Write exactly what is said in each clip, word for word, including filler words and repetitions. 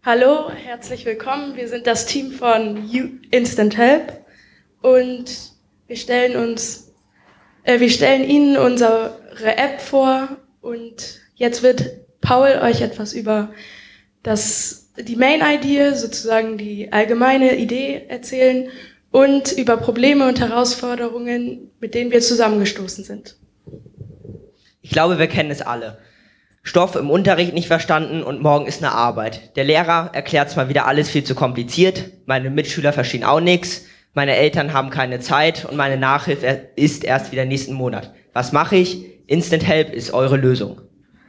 Hallo, herzlich willkommen. Wir sind das Team von Instant Help und wir stellen uns, äh, wir stellen Ihnen unsere App vor und jetzt wird Paul euch etwas über das, die Main Idee, sozusagen die allgemeine Idee erzählen und über Probleme und Herausforderungen, mit denen wir zusammengestoßen sind. Ich glaube, wir kennen es alle. Stoff im Unterricht nicht verstanden und morgen ist eine Arbeit. Der Lehrer erklärt mal wieder alles viel zu kompliziert, meine Mitschüler verstehen auch nichts, meine Eltern haben keine Zeit und meine Nachhilfe ist erst wieder nächsten Monat. Was mache ich? Instant Help ist eure Lösung.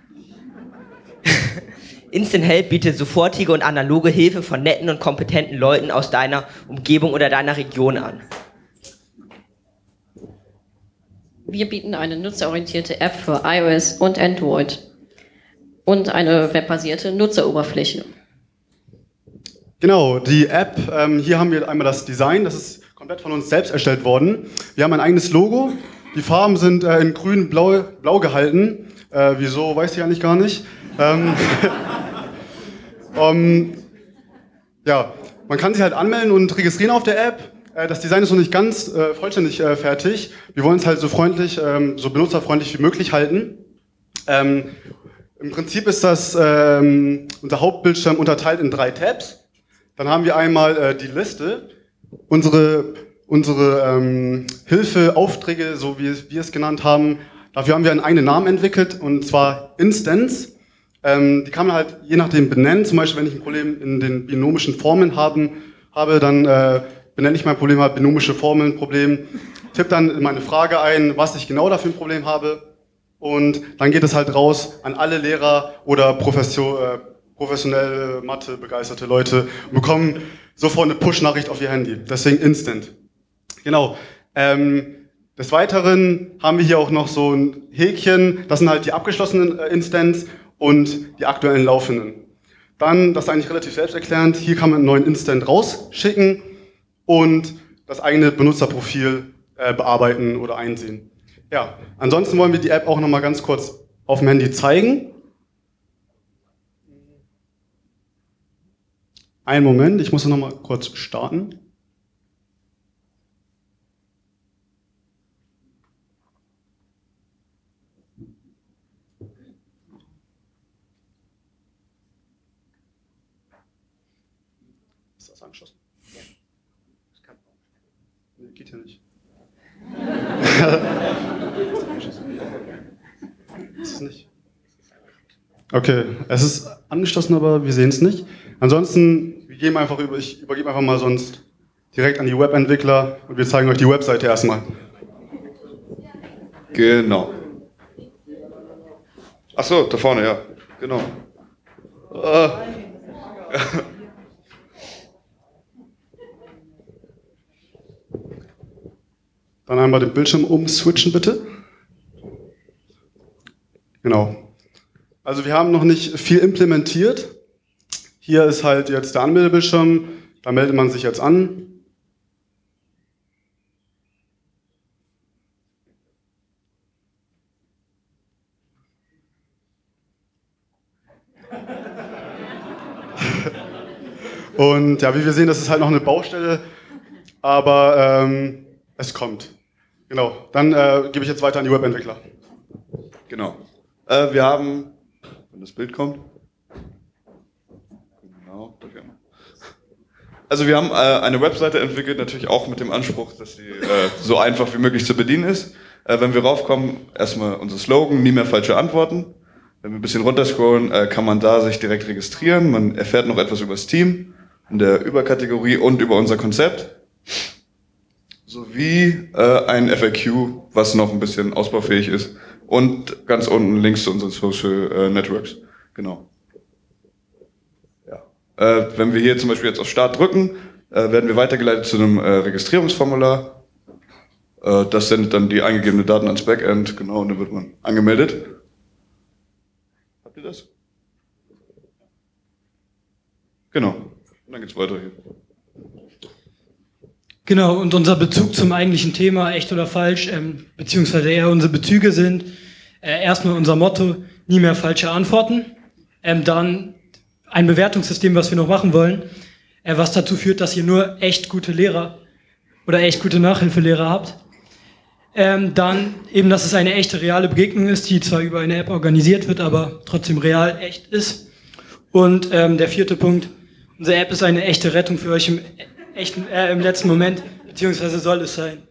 Instant Help bietet sofortige und analoge Hilfe von netten und kompetenten Leuten aus deiner Umgebung oder deiner Region an. Wir bieten eine nutzerorientierte App für iOS und Android und eine webbasierte Nutzeroberfläche. Genau, die App, ähm, hier haben wir einmal das Design, das ist komplett von uns selbst erstellt worden. Wir haben ein eigenes Logo, die Farben sind äh, in grün, blau, blau gehalten. Äh, wieso, weiß ich eigentlich gar nicht. Ähm, um, ja, man kann sich halt anmelden und registrieren auf der App. Äh, das Design ist noch nicht ganz äh, vollständig äh, fertig. Wir wollen es halt so freundlich, ähm, so benutzerfreundlich wie möglich halten. Ähm, Im Prinzip ist das ähm, unser Hauptbildschirm unterteilt in drei Tabs. Dann haben wir einmal äh, die Liste, unsere, unsere ähm, Hilfeaufträge, so wie wir es genannt haben. Dafür haben wir einen eigenen Namen entwickelt, und zwar Instance. Ähm, die kann man halt je nachdem benennen. Zum Beispiel, wenn ich ein Problem in den binomischen Formeln haben, habe, dann äh, benenne ich mein Problem halt binomische Formeln-Problem, tippe dann meine Frage ein, was ich genau dafür ein Problem habe. Und dann geht es halt raus an alle Lehrer oder Professio, äh, professionelle, Mathe, begeisterte Leute und bekommen sofort eine Push-Nachricht auf ihr Handy. Deswegen Instant. Genau. Ähm, des Weiteren haben wir hier auch noch so ein Häkchen. Das sind halt die abgeschlossenen äh, Instants und die aktuellen laufenden. Dann, das ist eigentlich relativ selbsterklärend, hier kann man einen neuen Instant rausschicken und das eigene Benutzerprofil äh, bearbeiten oder einsehen. Ja, ansonsten wollen wir die App auch nochmal ganz kurz auf dem Handy zeigen. Einen Moment, ich muss nochmal kurz starten. Ist das angeschlossen? Ja. Das kann. Nee, geht ja nicht. Ist es nicht? Okay, es ist angeschlossen, aber wir sehen es nicht. Ansonsten, wir geben einfach über, ich übergebe einfach mal sonst direkt an die Webentwickler und wir zeigen euch die Webseite erstmal. Genau. Ach so, da vorne, ja, genau. Äh. Dann einmal den Bildschirm umswitchen, bitte. Genau. Also wir haben noch nicht viel implementiert. Hier ist halt jetzt der Anmeldebildschirm. Da meldet man sich jetzt an. Und ja, wie wir sehen, das ist halt noch eine Baustelle, aber ähm, es kommt. Genau, dann äh, gebe ich jetzt weiter an die Webentwickler. Genau. Äh, wir haben, wenn das Bild kommt. Genau, da gerne. Also wir haben äh, eine Webseite entwickelt, natürlich auch mit dem Anspruch, dass sie äh, so einfach wie möglich zu bedienen ist. Äh, wenn wir raufkommen, erstmal unser Slogan, nie mehr falsche Antworten. Wenn wir ein bisschen runterscrollen, äh, kann man da sich direkt registrieren. Man erfährt noch etwas über das Team, in der Überkategorie und über unser Konzept. Sowie äh, ein F A Q, was noch ein bisschen ausbaufähig ist. Und ganz unten Links zu unseren Social äh, Networks. Genau. Ja. Äh, wenn wir hier zum Beispiel jetzt auf Start drücken, äh, werden wir weitergeleitet zu einem äh, Registrierungsformular. Äh, das sendet dann die eingegebenen Daten ans Backend, genau, und dann wird man angemeldet. Habt ihr das? Genau. Und dann geht's weiter hier. Genau, und unser Bezug zum eigentlichen Thema, echt oder falsch, ähm, beziehungsweise eher unsere Bezüge sind äh, erstmal unser Motto, nie mehr falsche Antworten. Ähm, dann ein Bewertungssystem, was wir noch machen wollen, äh, was dazu führt, dass ihr nur echt gute Lehrer oder echt gute Nachhilfelehrer habt. Ähm, dann eben, dass es eine echte, reale Begegnung ist, die zwar über eine App organisiert wird, aber trotzdem real, echt ist. Und ähm, der vierte Punkt, unsere App ist eine echte Rettung für euch im, echten, äh, im letzten Moment, beziehungsweise soll es sein.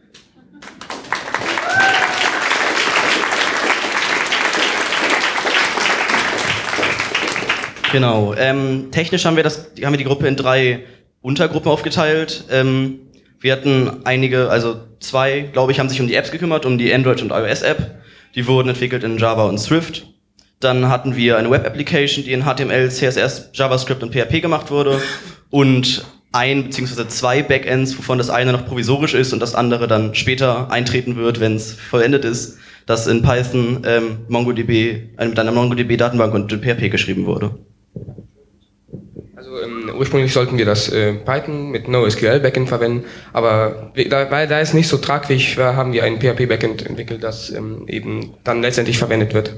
Genau. Ähm, technisch haben wir, das, haben wir die Gruppe in drei Untergruppen aufgeteilt. Ähm, wir hatten einige, also zwei, glaube ich, haben sich um die Apps gekümmert, um die Android- und iOS-App. Die wurden entwickelt in Java und Swift. Dann hatten wir eine Web-Application, die in H T M L, C S S, JavaScript und P H P gemacht wurde. Und ein bzw. zwei Backends, wovon das eine noch provisorisch ist und das andere dann später eintreten wird, wenn es vollendet ist, das in Python, ähm, MongoDB, äh, mit einer MongoDB-Datenbank und in P H P geschrieben wurde. Also ähm, ursprünglich sollten wir das äh, Python mit NoSQL-Backend verwenden, aber da, weil da es nicht so tragfähig war, haben wir ein P H P-Backend entwickelt, das ähm, eben dann letztendlich verwendet wird.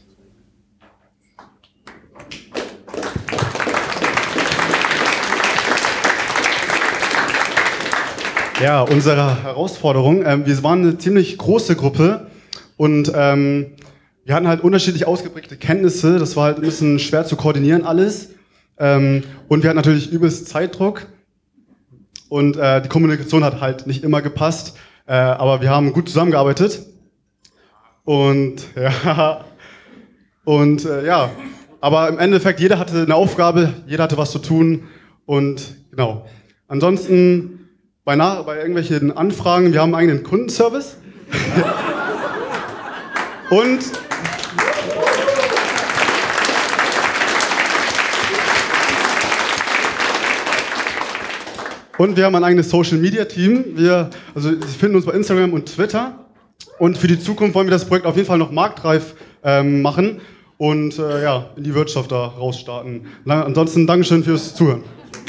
Ja, unsere Herausforderung, ähm, wir waren eine ziemlich große Gruppe und ähm, wir hatten halt unterschiedlich ausgeprägte Kenntnisse, das war halt ein bisschen schwer zu koordinieren alles ähm, und wir hatten natürlich übelst Zeitdruck und äh, die Kommunikation hat halt nicht immer gepasst, äh, aber wir haben gut zusammengearbeitet und ja, und äh, ja, aber im Endeffekt jeder hatte eine Aufgabe, jeder hatte was zu tun und genau, ansonsten Bei, nach, bei irgendwelchen Anfragen, wir haben einen eigenen Kundenservice. und, und wir haben ein eigenes Social-Media-Team. Wir, also, Sie finden uns bei Instagram und Twitter. Und für die Zukunft wollen wir das Projekt auf jeden Fall noch marktreif ähm, machen und äh, ja, in die Wirtschaft da rausstarten. Na, ansonsten Dankeschön fürs Zuhören.